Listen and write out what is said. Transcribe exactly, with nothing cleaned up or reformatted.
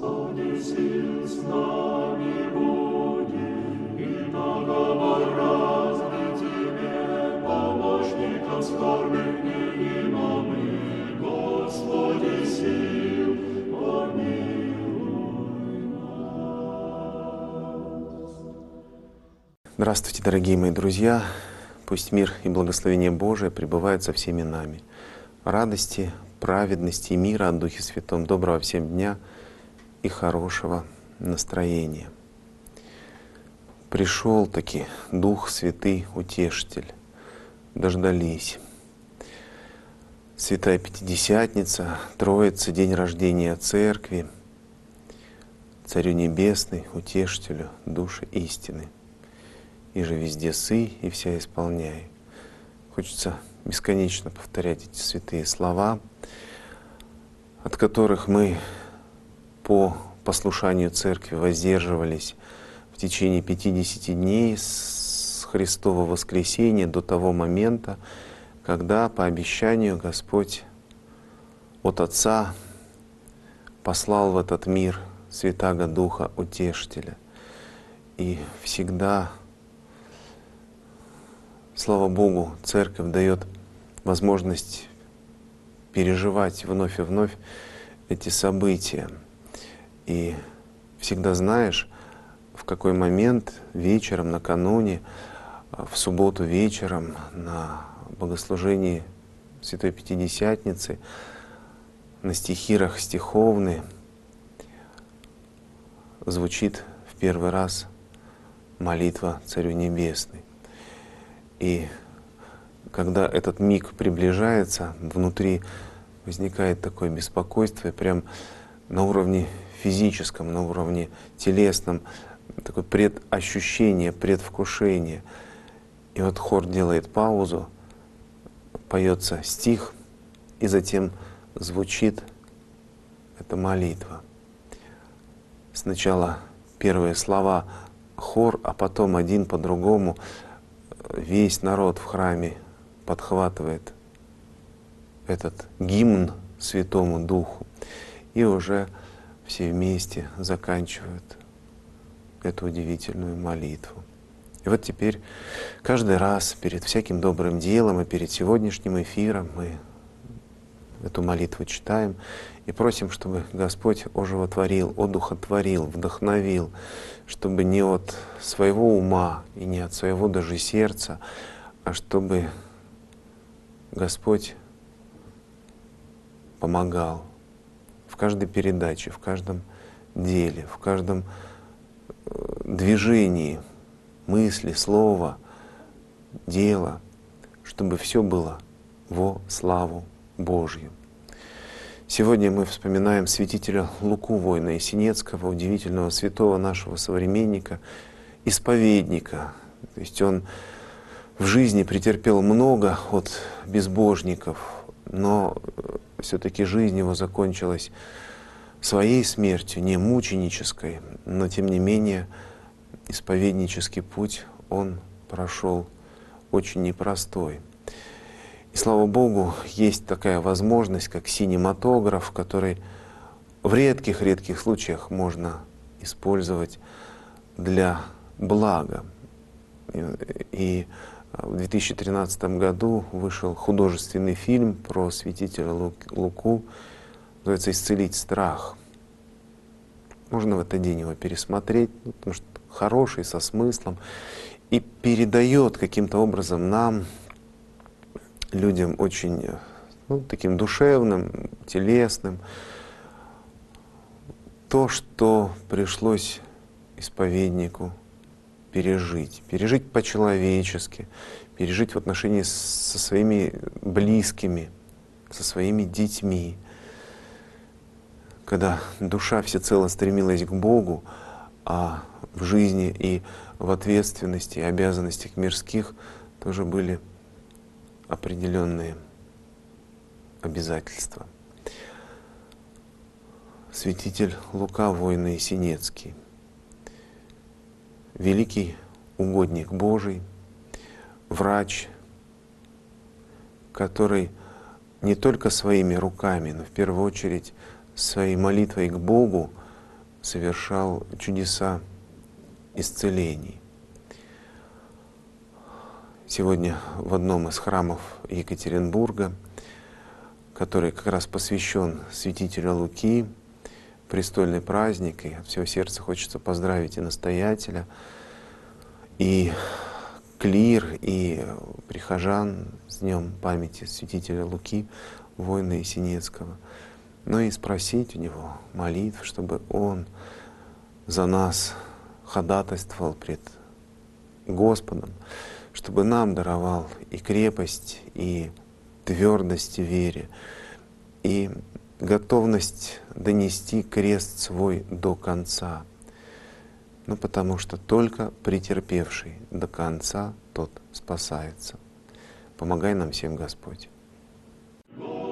Господи, сил с нами буди, и договор разный Тебе, помощником скорбных дней мы, Господи, сил, помилуй нас. Здравствуйте, дорогие мои друзья! Пусть мир и благословение Божие пребывают со всеми нами. Радости, праведности и мира от Духе Святом. Доброго всем дня и хорошего настроения. Пришел таки Дух Святый Утешитель. Дождались. Святая Пятидесятница, Троица, день рождения Церкви, Царю Небесный, Утешителю, Души истины. И же везде сый и вся исполняй. Хочется бесконечно повторять эти святые слова, от которых мы по послушанию Церкви воздерживались в течение пятидесяти дней с Христова воскресения до того момента, когда по обещанию Господь от Отца послал в этот мир Святаго Духа Утешителя. И всегда, слава Богу, Церковь дает возможность переживать вновь и вновь эти события. И всегда знаешь, в какой момент вечером, накануне, в субботу вечером на богослужении Святой Пятидесятницы, на стихирах стиховны звучит в первый раз молитва Царю Небесный. И когда этот миг приближается, внутри возникает такое беспокойство, и прям на уровне физическом, на уровне телесном, такое предощущение, предвкушение. И вот хор делает паузу, поется стих, и затем звучит эта молитва. Сначала первые слова хор, а потом один по другому весь народ в храме подхватывает этот гимн Святому Духу, и уже все вместе заканчивают эту удивительную молитву. И вот теперь каждый раз перед всяким добрым делом и перед сегодняшним эфиром мы эту молитву читаем и просим, чтобы Господь оживотворил, одухотворил, вдохновил, чтобы не от своего ума и не от своего даже сердца, а чтобы Господь помогал в каждой передаче, в каждом деле, в каждом движении, мысли, слова, дела, чтобы все было во славу Божью. Сегодня мы вспоминаем святителя Луку, воина Есенецкого, удивительного святого нашего современника, исповедника. То есть он в жизни претерпел много от безбожников, но все-таки жизнь его закончилась своей смертью, не мученической, но тем не менее исповеднический путь он прошел очень непростой. И слава Богу, есть такая возможность, как синематограф, который в редких-редких случаях можно использовать для блага. И в две тысячи тринадцатом году вышел художественный фильм про святителя Луку, называется «Исцелить страх». Можно в этот день его пересмотреть, потому что хороший, со смыслом, и передает каким-то образом нам, людям очень, ну, таким душевным, телесным, то, что пришлось исповеднику пережить. Пережить по-человечески, пережить в отношении со своими близкими, со своими детьми. Когда душа всецело стремилась к Богу, а в жизни и в ответственности и обязанностях мирских тоже были определенные обязательства. Святитель Лука, воин Есенецкий, великий угодник Божий, врач, который не только своими руками, но в первую очередь своей молитвой к Богу совершал чудеса исцелений. Сегодня в одном из храмов Екатеринбурга, который как раз посвящен святителю Луки, престольный праздник, и от всего сердца хочется поздравить и настоятеля, и клир, и прихожан с днем памяти святителя Луки, воина Есенинского, но и спросить у него молитв, чтобы он за нас ходатайствовал пред Господом, чтобы нам даровал и крепость, и твердость в вере, и готовность донести крест свой до конца. Ну, потому что только претерпевший до конца, тот спасается. Помогай нам всем, Господь.